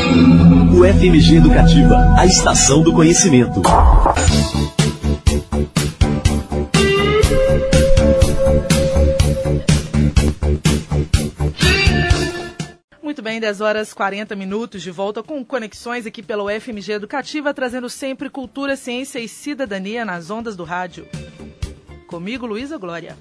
O FMG Educativa, a estação do conhecimento. Muito bem, 10h40, de volta com conexões aqui pela UFMG Educativa, trazendo sempre cultura, ciência e cidadania nas ondas do rádio. Comigo, Luísa Glória.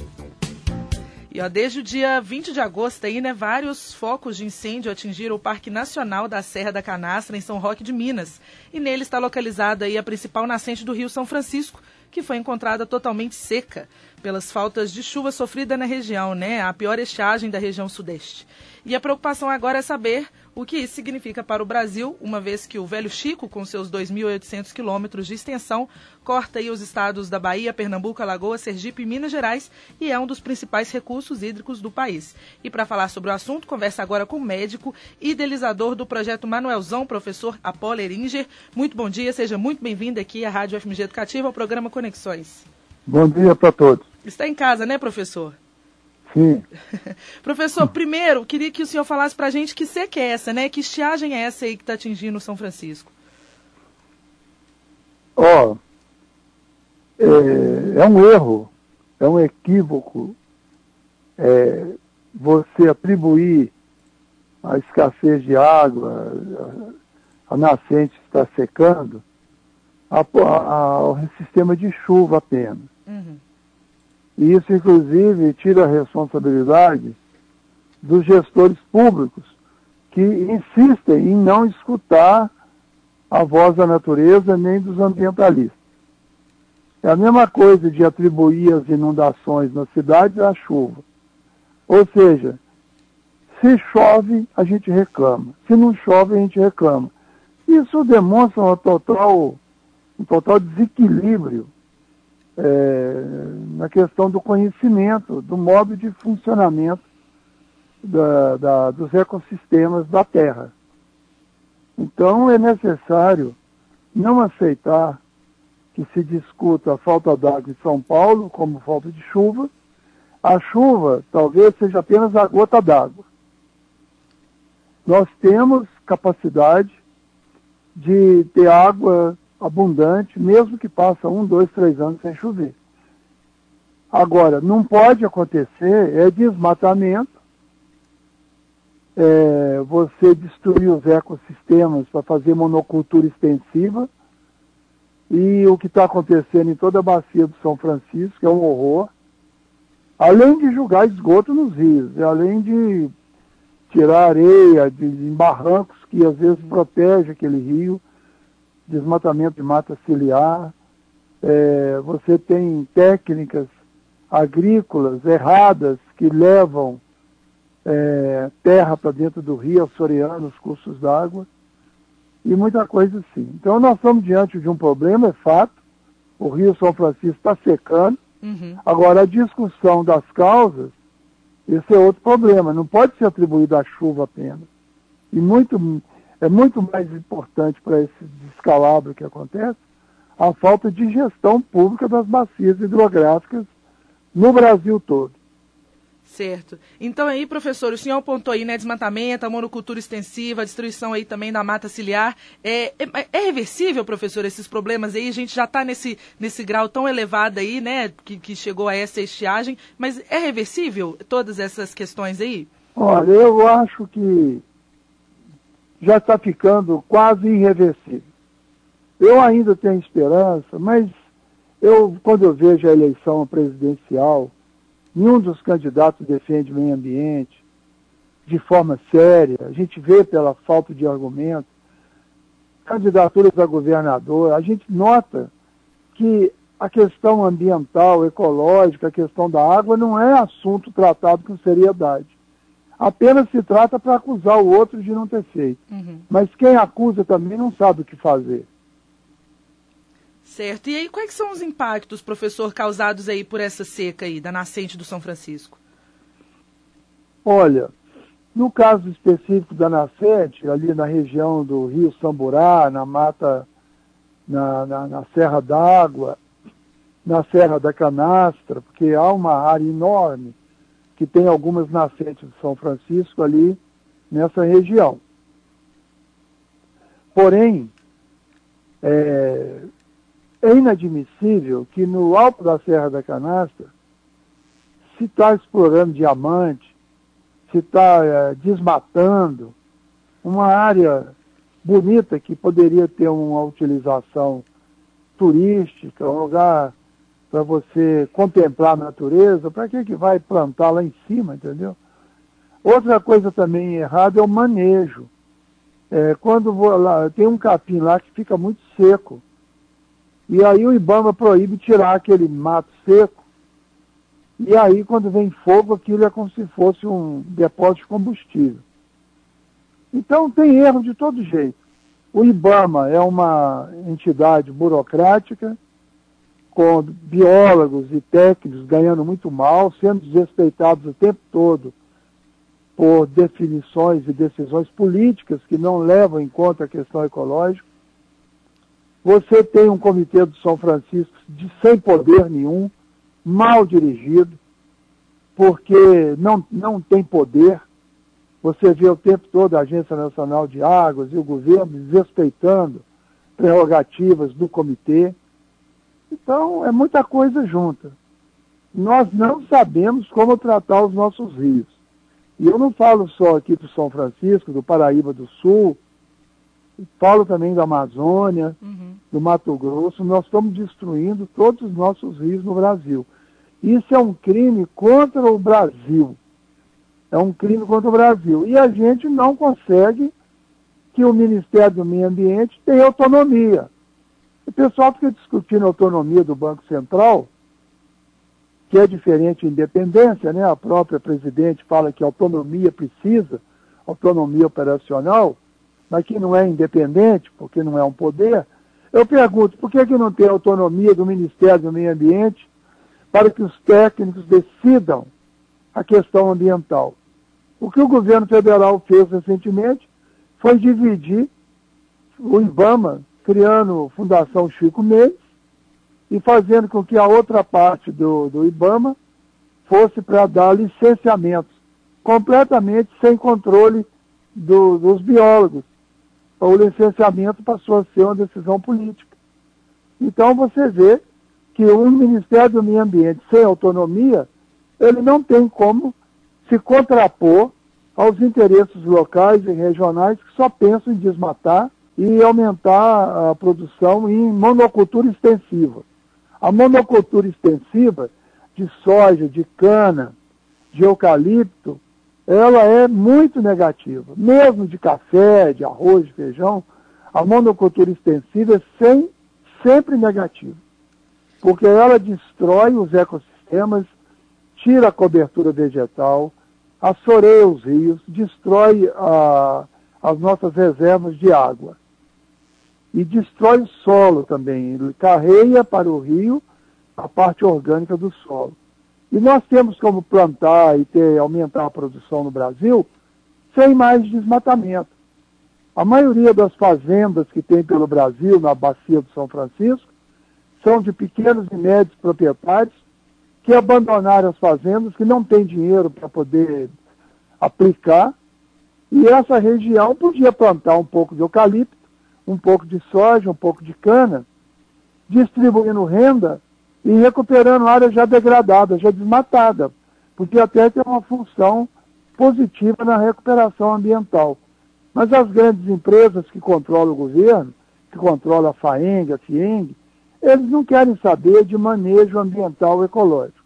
E desde o dia 20 de agosto, vários focos de incêndio atingiram o Parque Nacional da Serra da Canastra, em São Roque de Minas. E nele está localizada a principal nascente do Rio São Francisco, que foi encontrada totalmente seca pelas faltas de chuva sofrida na região, a pior estiagem da região sudeste. E a preocupação agora é saber o que isso significa para o Brasil, uma vez que o Velho Chico, com seus 2.800 quilômetros de extensão, corta os estados da Bahia, Pernambuco, Alagoas, Sergipe e Minas Gerais e é um dos principais recursos hídricos do país. E para falar sobre o assunto, conversa agora com o médico, idealizador do projeto Manuelzão, professor Apolo Eringer. Muito bom dia, seja muito bem-vindo aqui à Rádio FMG Educativa, ao programa Conexões. Bom dia para todos. Está em casa, né, professor? Sim. Professor, primeiro, queria que o senhor falasse para a gente que seca é essa, que estiagem é essa aí que está atingindo São Francisco? É um erro, é um equívoco você atribuir a escassez de água, a nascente está secando, ao sistema de chuva apenas. Uhum. E isso, inclusive, tira a responsabilidade dos gestores públicos que insistem em não escutar a voz da natureza nem dos ambientalistas. É a mesma coisa de atribuir as inundações nas cidades à chuva. Ou seja, se chove, a gente reclama. Se não chove, a gente reclama. Isso demonstra um total desequilíbrio na questão do conhecimento, do modo de funcionamento dos ecossistemas da Terra. Então é necessário não aceitar que se discuta a falta d'água em São Paulo como falta de chuva. A chuva talvez seja apenas a gota d'água. Nós temos capacidade de ter água abundante, mesmo que passe 1, 2, 3 anos sem chover. Agora, não pode acontecer desmatamento, você destruir os ecossistemas para fazer monocultura extensiva, e o que está acontecendo em toda a bacia do São Francisco é um horror, além de jogar esgoto nos rios, além de tirar areia em barrancos que às vezes protege aquele rio, desmatamento de mata ciliar, você tem técnicas agrícolas erradas que levam terra para dentro do rio, assoreando os cursos d'água, e muita coisa assim. Então nós estamos diante de um problema, é fato, o Rio São Francisco está secando. Uhum. Agora a discussão das causas, esse é outro problema, não pode ser atribuído à chuva apenas. E é muito mais importante para esse descalabro que acontece a falta de gestão pública das bacias hidrográficas no Brasil todo. Certo. Então aí, professor, o senhor apontou aí, desmatamento, a monocultura extensiva, a destruição aí também da mata ciliar. É reversível, professor, esses problemas aí? A gente já está nesse grau tão elevado aí, que chegou a essa estiagem, mas é reversível todas essas questões aí? Olha, eu acho que já está ficando quase irreversível. Eu ainda tenho esperança, mas quando eu vejo a eleição presidencial, nenhum dos candidatos defende meio ambiente de forma séria, a gente vê pela falta de argumento, candidaturas a governador, a gente nota que a questão ambiental, ecológica, a questão da água não é assunto tratado com seriedade. Apenas se trata para acusar o outro de não ter feito. Uhum. Mas quem acusa também não sabe o que fazer. Certo. E aí, quais são os impactos, professor, causados aí por essa seca aí, da nascente do São Francisco? Olha, no caso específico da nascente, ali na região do Rio Samburá, na mata, na Serra d'Água, na Serra da Canastra, porque há uma área enorme que tem algumas nascentes de São Francisco ali nessa região. Porém, é inadmissível que no alto da Serra da Canastra se está explorando diamante, se está desmatando uma área bonita que poderia ter uma utilização turística, um lugar para você contemplar a natureza. Para que vai plantar lá em cima, entendeu? Outra coisa também errada é o manejo. Quando lá, tem um capim lá que fica muito seco, e aí o IBAMA proíbe tirar aquele mato seco, e aí quando vem fogo, aquilo é como se fosse um depósito de combustível. Então tem erro de todo jeito. O IBAMA é uma entidade burocrática, com biólogos e técnicos ganhando muito mal, sendo desrespeitados o tempo todo por definições e decisões políticas que não levam em conta a questão ecológica. Você tem um comitê do São Francisco sem poder nenhum, mal dirigido, porque não tem poder. Você vê o tempo todo a Agência Nacional de Águas e o governo desrespeitando prerrogativas do comitê. Então, é muita coisa junta. Nós não sabemos como tratar os nossos rios. E eu não falo só aqui do São Francisco, do Paraíba do Sul, falo também da Amazônia, do Mato Grosso. Nós estamos destruindo todos os nossos rios no Brasil. Isso é um crime contra o Brasil. É um crime contra o Brasil. E a gente não consegue que o Ministério do Meio Ambiente tenha autonomia. O pessoal fica discutindo a autonomia do Banco Central, que é diferente de independência, né? A própria presidente fala que autonomia precisa, autonomia operacional, mas que não é independente, porque não é um poder. Eu pergunto, por que não tem autonomia do Ministério do Meio Ambiente para que os técnicos decidam a questão ambiental? O que o governo federal fez recentemente foi dividir o IBAMA, criando Fundação Chico Mendes, e fazendo com que a outra parte do IBAMA fosse para dar licenciamentos, completamente sem controle dos biólogos. O licenciamento passou a ser uma decisão política. Então você vê que o Ministério do Meio Ambiente sem autonomia, ele não tem como se contrapor aos interesses locais e regionais que só pensam em desmatar e aumentar a produção em monocultura extensiva. A monocultura extensiva de soja, de cana, de eucalipto, ela é muito negativa. Mesmo de café, de arroz, de feijão, a monocultura extensiva é sempre negativa. Porque ela destrói os ecossistemas, tira a cobertura vegetal, assoreia os rios, destrói as nossas reservas de água. E destrói o solo também. Ele carreia para o rio a parte orgânica do solo. E nós temos como plantar e aumentar a produção no Brasil sem mais desmatamento. A maioria das fazendas que tem pelo Brasil, na bacia do São Francisco, são de pequenos e médios proprietários que abandonaram as fazendas, que não têm dinheiro para poder aplicar, e essa região podia plantar um pouco de eucalipto, um pouco de soja, um pouco de cana, distribuindo renda e recuperando área já degradada, já desmatada, porque até tem uma função positiva na recuperação ambiental. Mas as grandes empresas que controlam o governo, que controlam a FAENG, a FIENG, eles não querem saber de manejo ambiental ecológico.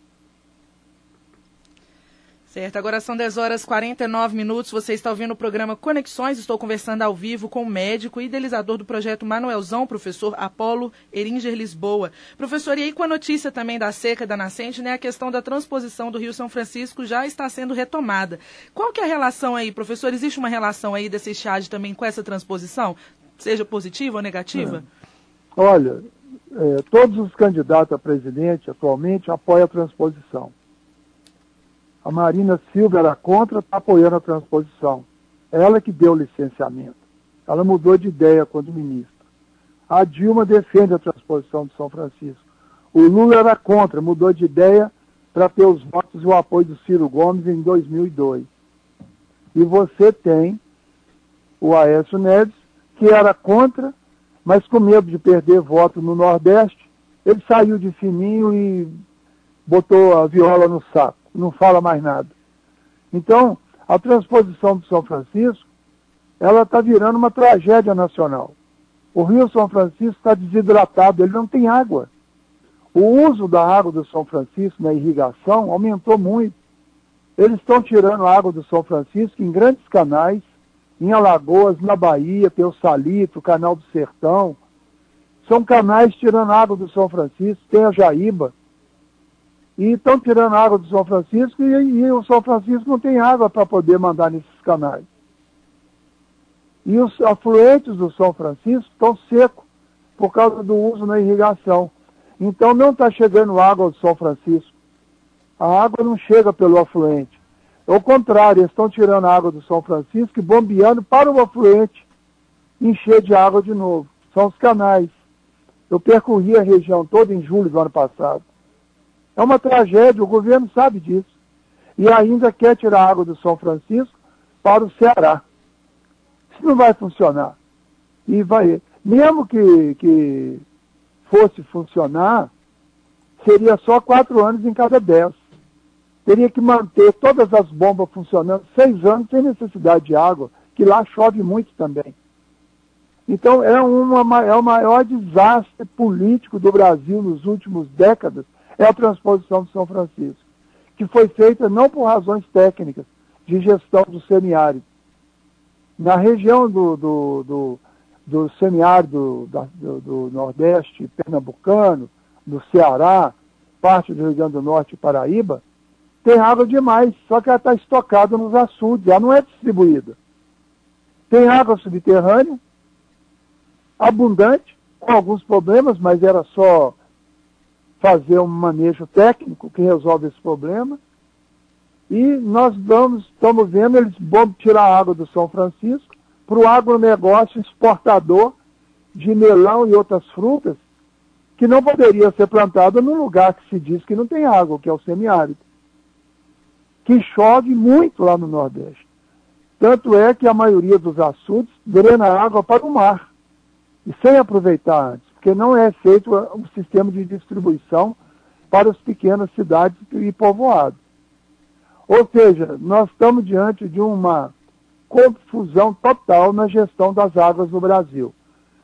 Certo, agora são 10h49. Você está ouvindo o programa Conexões. Estou conversando ao vivo com o médico e idealizador do projeto Manuelzão, professor Apolo Eringer Lisboa. Professor, e aí com a notícia também da seca da nascente, né, a questão da transposição do Rio São Francisco já está sendo retomada. Qual que é a relação aí, professor? Existe uma relação aí dessa estiagem também com essa transposição? Seja positiva ou negativa? Olha, todos os candidatos a presidente atualmente apoiam a transposição. A Marina Silva era contra, está apoiando a transposição. Ela que deu o licenciamento. Ela mudou de ideia quando ministra. A Dilma defende a transposição de São Francisco. O Lula era contra, mudou de ideia para ter os votos e o apoio do Ciro Gomes em 2002. E você tem o Aécio Neves, que era contra, mas com medo de perder voto no Nordeste, ele saiu de fininho e botou a viola no saco, não fala mais nada. Então, a transposição do São Francisco, ela está virando uma tragédia nacional. O Rio São Francisco está desidratado, ele não tem água. O uso da água do São Francisco na irrigação aumentou muito. Eles estão tirando a água do São Francisco em grandes canais, em Alagoas, na Bahia, tem o Salito, o Canal do Sertão. São canais tirando água do São Francisco, tem a Jaíba. E estão tirando água do São Francisco e o São Francisco não tem água para poder mandar nesses canais. E os afluentes do São Francisco estão secos por causa do uso na irrigação. Então não está chegando água do São Francisco. A água não chega pelo afluente. Ao contrário, eles estão tirando a água do São Francisco e bombeando para o afluente encher de água de novo. São os canais. Eu percorri a região toda em julho do ano passado. É uma tragédia, o governo sabe disso. E ainda quer tirar a água do São Francisco para o Ceará. Isso não vai funcionar. E vai, mesmo que fosse funcionar, seria só 4 anos em cada 10. Teria que manter todas as bombas funcionando 6 anos sem necessidade de água, que lá chove muito também. Então é o maior desastre político do Brasil nos últimos décadas, é a transposição do São Francisco, que foi feita não por razões técnicas de gestão do semiárido. Na região do semiárido do Nordeste pernambucano, do Ceará, parte do Rio Grande do Norte e Paraíba, tem água demais, só que ela está estocada nos açudes, ela não é distribuída. Tem água subterrânea, abundante, com alguns problemas, mas era só fazer um manejo técnico que resolve esse problema. E nós estamos vendo eles tirar a água do São Francisco para o agronegócio exportador de melão e outras frutas que não poderia ser plantado num lugar que se diz que não tem água, que é o semiárido, que chove muito lá no Nordeste. Tanto é que a maioria dos açudes drena água para o mar, e sem aproveitar antes, porque não é feito um sistema de distribuição para as pequenas cidades e povoados. Ou seja, nós estamos diante de uma confusão total na gestão das águas no Brasil.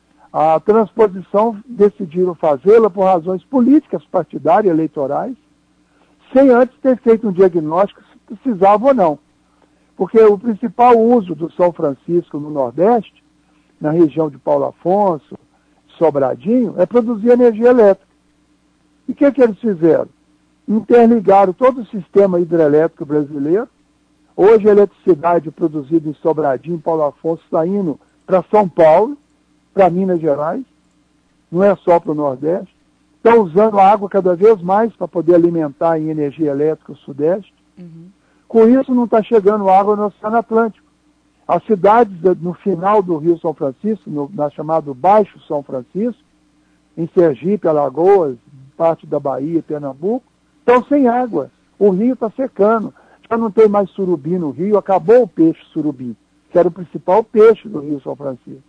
A transposição decidiram fazê-la por razões políticas, partidárias, eleitorais, sem antes ter feito um diagnóstico se precisava ou não. Porque o principal uso do São Francisco no Nordeste, na região de Paulo Afonso, Sobradinho, é produzir energia elétrica. E o que eles fizeram? Interligaram todo o sistema hidrelétrico brasileiro. Hoje a eletricidade produzida em Sobradinho, Paulo Afonso, está indo para São Paulo, para Minas Gerais, não é só para o Nordeste. Estão usando a água cada vez mais para poder alimentar em energia elétrica o Sudeste. Uhum. Com isso não está chegando água no Oceano Atlântico. As cidades no final do Rio São Francisco, na chamado Baixo São Francisco, em Sergipe, Alagoas, parte da Bahia, Pernambuco, estão sem água. O rio está secando. Já não tem mais surubim no rio, acabou o peixe surubim, que era o principal peixe do Rio São Francisco.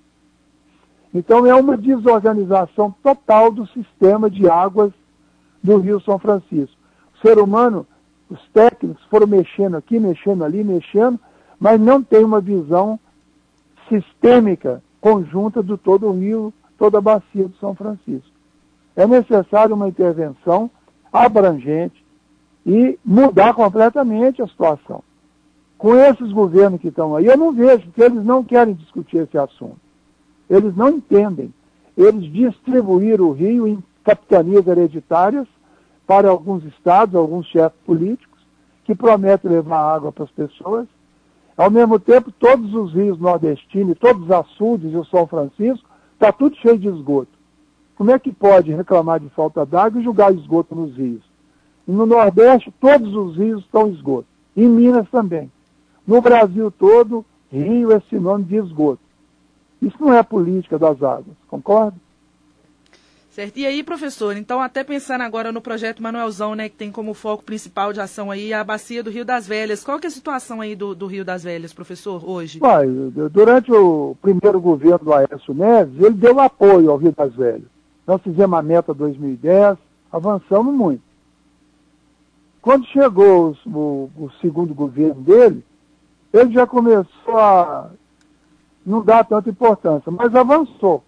Então é uma desorganização total do sistema de águas do Rio São Francisco. O ser humano, os técnicos foram mexendo aqui, mexendo ali, mexendo, mas não tem uma visão sistêmica, conjunta de todo o rio, toda a bacia do São Francisco. É necessário uma intervenção abrangente e mudar completamente a situação. Com esses governos que estão aí, eu não vejo, porque eles não querem discutir esse assunto. Eles não entendem. Eles distribuíram o rio em capitanias hereditárias para alguns estados, alguns chefes políticos, que prometem levar água para as pessoas. Ao mesmo tempo, todos os rios nordestinos, todos os açudes e o São Francisco, está tudo cheio de esgoto. Como é que pode reclamar de falta d'água e jogar esgoto nos rios? E no Nordeste, todos os rios estão em esgoto. Em Minas também. No Brasil todo, rio é sinônimo de esgoto. Isso não é política das águas, concorda? Certo. E aí, professor, então até pensando agora no projeto Manuelzão, né, que tem como foco principal de ação aí a bacia do Rio das Velhas. Qual que é a situação aí do Rio das Velhas, professor, hoje? Durante o primeiro governo do Aécio Neves, ele deu apoio ao Rio das Velhas. Nós fizemos a meta 2010, avançamos muito. Quando chegou o segundo governo dele, ele já começou a não dar tanta importância, mas avançou.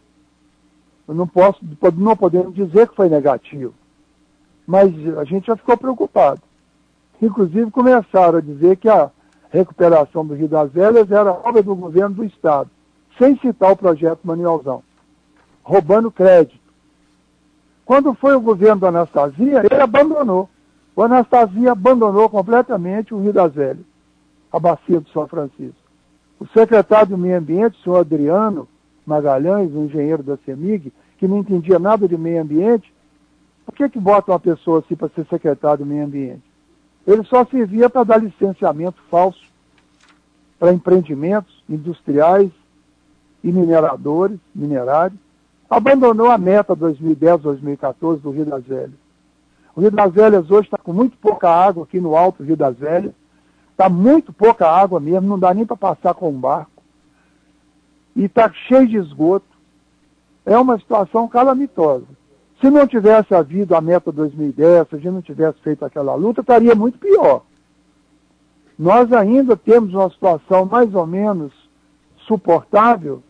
Não podemos dizer que foi negativo, mas a gente já ficou preocupado. Inclusive começaram a dizer que a recuperação do Rio das Velhas era obra do governo do Estado, sem citar o projeto Manuelzão, roubando crédito. Quando foi o governo do Anastasia, ele abandonou. O Anastasia abandonou completamente o Rio das Velhas, a bacia do São Francisco. O secretário do Meio Ambiente, o senhor Adriano Magalhães, um engenheiro da CEMIG, que não entendia nada de meio ambiente, por que bota uma pessoa assim para ser secretário do Meio Ambiente? Ele só servia para dar licenciamento falso para empreendimentos industriais e minerários. Abandonou a meta 2010-2014 do Rio das Velhas. O Rio das Velhas hoje está com muito pouca água aqui no alto Rio das Velhas. Está muito pouca água mesmo, não dá nem para passar com um barco. E está cheio de esgoto. É uma situação calamitosa. Se não tivesse havido a meta 2010, se a gente não tivesse feito aquela luta, estaria muito pior. Nós ainda temos uma situação mais ou menos suportável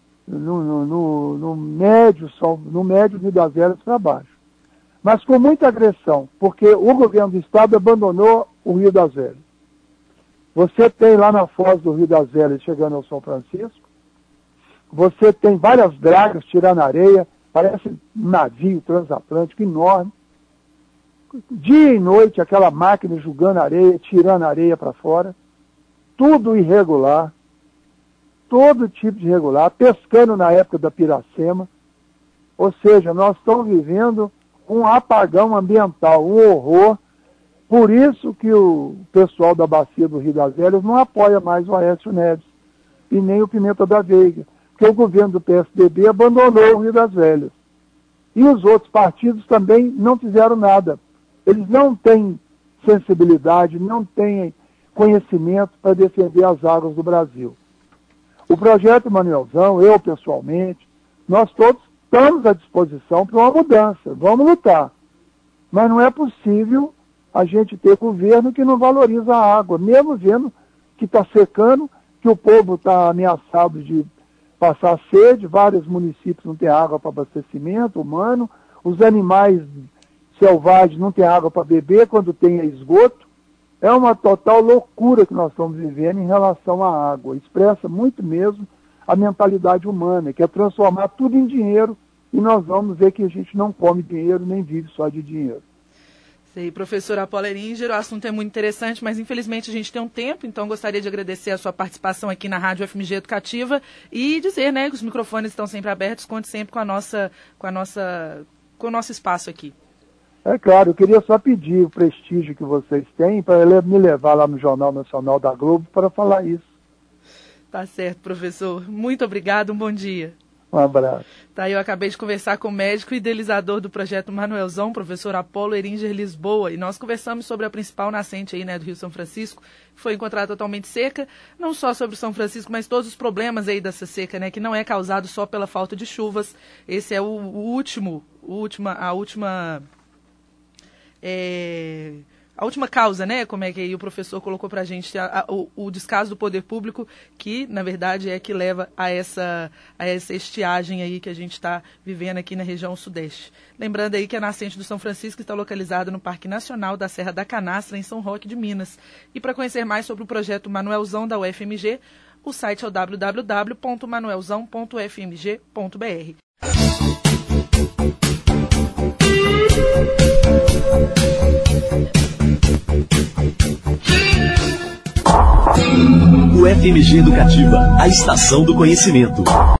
no médio Rio das Velhas para baixo. Mas com muita agressão, porque o governo do Estado abandonou o Rio das Velhas. Você tem lá na foz do Rio das Velhas, chegando ao São Francisco, você tem várias dragas tirando areia, parece um navio transatlântico enorme. Dia e noite, aquela máquina jogando areia, tirando areia para fora. Tudo irregular. Todo tipo de irregular. Pescando na época da Piracema. Ou seja, nós estamos vivendo um apagão ambiental, um horror. Por isso que o pessoal da bacia do Rio das Velhas não apoia mais o Aécio Neves e nem o Pimenta da Veiga, porque o governo do PSDB abandonou o Rio das Velhas. E os outros partidos também não fizeram nada. Eles não têm sensibilidade, não têm conhecimento para defender as águas do Brasil. O projeto Manuelzão, eu pessoalmente, nós todos estamos à disposição para uma mudança, vamos lutar. Mas não é possível a gente ter governo que não valoriza a água, mesmo vendo que está secando, que o povo está ameaçado de passar sede, vários municípios não têm água para abastecimento humano, os animais selvagens não têm água para beber quando tem esgoto. É uma total loucura que nós estamos vivendo em relação à água. Expressa muito mesmo a mentalidade humana, que é transformar tudo em dinheiro, e nós vamos ver que a gente não come dinheiro, nem vive só de dinheiro. Sei, professor Apolo Eringer, o assunto é muito interessante, mas infelizmente a gente tem um tempo, então gostaria de agradecer a sua participação aqui na Rádio FMG Educativa e dizer, né, que os microfones estão sempre abertos, conte sempre com o nosso espaço aqui. É claro, eu queria só pedir o prestígio que vocês têm para me levar lá no Jornal Nacional da Globo para falar isso. Tá certo, professor. Muito obrigado, um bom dia. Um abraço. Tá, eu acabei de conversar com o médico e idealizador do projeto Manuelzão, professor Apolo Eringer Lisboa, e nós conversamos sobre a principal nascente aí, né, do Rio São Francisco, que foi encontrada totalmente seca, não só sobre o São Francisco, mas todos os problemas aí dessa seca, né, que não é causado só pela falta de chuvas. Esse é a última causa, né? Como é que aí o professor colocou para a gente o descaso do poder público, que, na verdade, é que leva a essa estiagem aí que a gente está vivendo aqui na região sudeste. Lembrando aí que a nascente do São Francisco está localizada no Parque Nacional da Serra da Canastra, em São Roque de Minas. E para conhecer mais sobre o projeto Manuelzão da UFMG, o site é o www.manuelzão.ufmg.br. O FMG Educativa, a estação do conhecimento.